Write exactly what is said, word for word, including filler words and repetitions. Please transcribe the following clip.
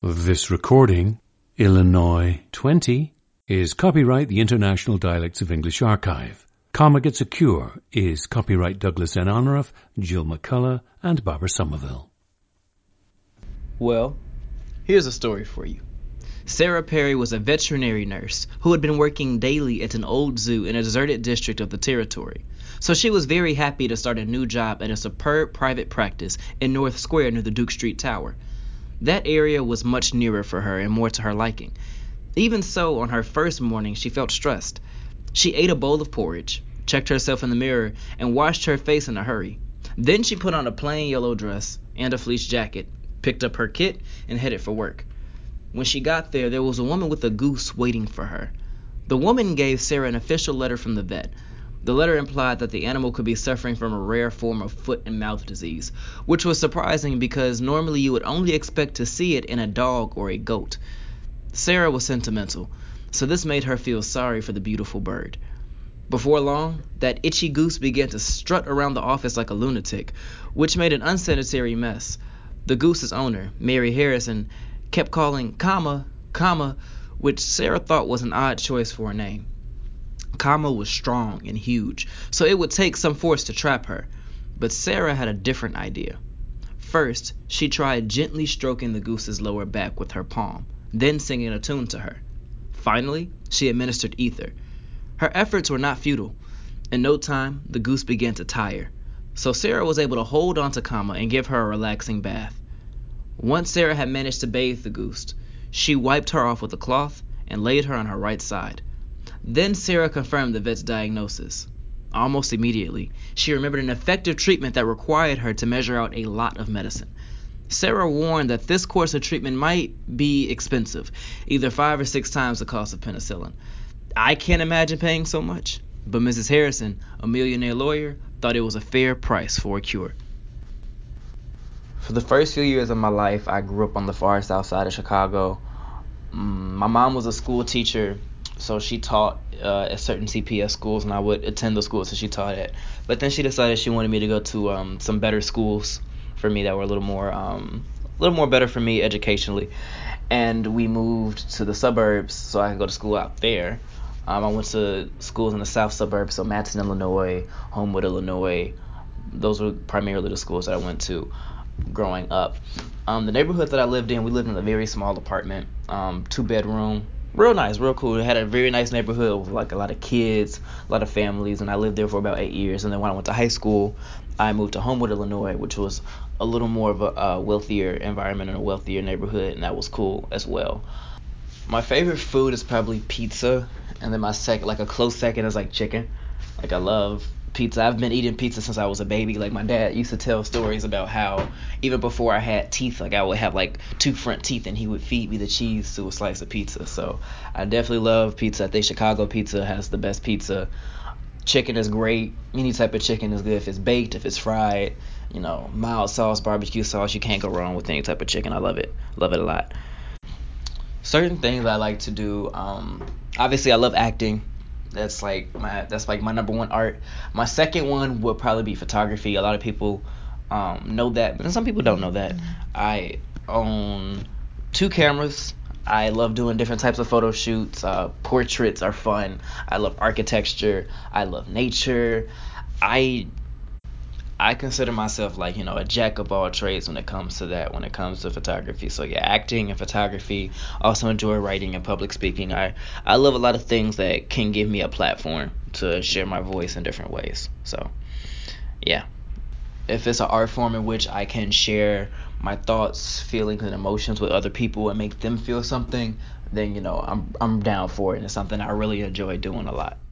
This recording, Illinois twenty, is copyright the International Dialects of English Archive. Comma Gets a Cure is copyright Douglas N. Honorath, Jill McCullough, and Barbara Somerville. Well, here's a story for you. Sarah Perry was a veterinary nurse who had been working daily at an old zoo in a deserted district of the territory. So she was very happy to start a new job at a superb private practice in North Square near the Duke Street Tower. That area was much nearer for her and more to her liking. Even so, on her first morning, she felt stressed. She ate a bowl of porridge, checked herself in the mirror, and washed her face in a hurry. Then she put on a plain yellow dress and a fleece jacket, picked up her kit, and headed for work. When she got there, there was a woman with a goose waiting for her. The woman gave Sarah an official letter from the vet. The letter implied that the animal could be suffering from a rare form of foot and mouth disease, which was surprising because normally you would only expect to see it in a dog or a goat. Sarah was sentimental, so this made her feel sorry for the beautiful bird. Before long, that itchy goose began to strut around the office like a lunatic, which made an unsanitary mess. The goose's owner, Mary Harrison, kept calling Comma, Comma, which Sarah thought was an odd choice for a name. Comma was strong and huge, so it would take some force to trap her. But Sarah had a different idea. First, she tried gently stroking the goose's lower back with her palm, then singing a tune to her. Finally, she administered ether. Her efforts were not futile. In no time, the goose began to tire, so Sarah was able to hold on to Comma and give her a relaxing bath. Once Sarah had managed to bathe the goose, she wiped her off with a cloth and laid her on her right side. Then Sarah confirmed the vet's diagnosis. Almost immediately, she remembered an effective treatment that required her to measure out a lot of medicine. Sarah warned that this course of treatment might be expensive, either five or six times the cost of penicillin. I can't imagine paying so much, but Missus Harrison, a millionaire lawyer, thought it was a fair price for a cure. For the first few years of my life, I grew up on the far south side of Chicago. Mm, my mom was a school teacher, so she taught uh, at certain C P S schools, and I would attend the schools that she taught at. But then she decided she wanted me to go to um, some better schools for me that were a little more, um, a little more better for me educationally. And we moved to the suburbs so I could go to school out there. Um, I went to schools in the south suburbs, so Matteson, Illinois, Homewood, Illinois. Those were primarily the schools that I went to growing up. Um, the neighborhood that I lived in, we lived in a very small apartment, um, two bedroom, real nice, real cool. It had a very nice neighborhood with like a lot of kids, a lot of families, and I lived there for about eight years. And then when I went to high school, I moved to Homewood, Illinois, which was a little more of a, a wealthier environment and a wealthier neighborhood, and that was cool as well. My favorite food is probably pizza, and then my second, like a close second, is like chicken. Like I love pizza. I've been eating pizza since I was a baby. Like my dad used to tell stories about how even before I had teeth, like I would have like two front teeth, and he would feed me the cheese to a slice of pizza. So I definitely love pizza. I think Chicago pizza has the best pizza. Chicken is great. Any type of chicken is good. If it's baked, if it's fried, you know, mild sauce, barbecue sauce, you can't go wrong with any type of chicken. I love it. Love it a lot. Certain things I like to do. Um, obviously, I love acting. That's like my that's like my number one art. My second one would probably be photography. A lot of people um, know that, but some people don't know that. I own two cameras. I love doing different types of photo shoots. Uh, portraits are fun. I love architecture. I love nature. I I consider myself like, you know, a jack of all trades when it comes to that, when it comes to photography. So yeah, acting and photography. Also enjoy writing and public speaking. I, I love a lot of things that can give me a platform to share my voice in different ways. So yeah, if it's an art form in which I can share my thoughts, feelings, and emotions with other people and make them feel something, then, you know, I'm I'm down for it. And it's something I really enjoy doing a lot.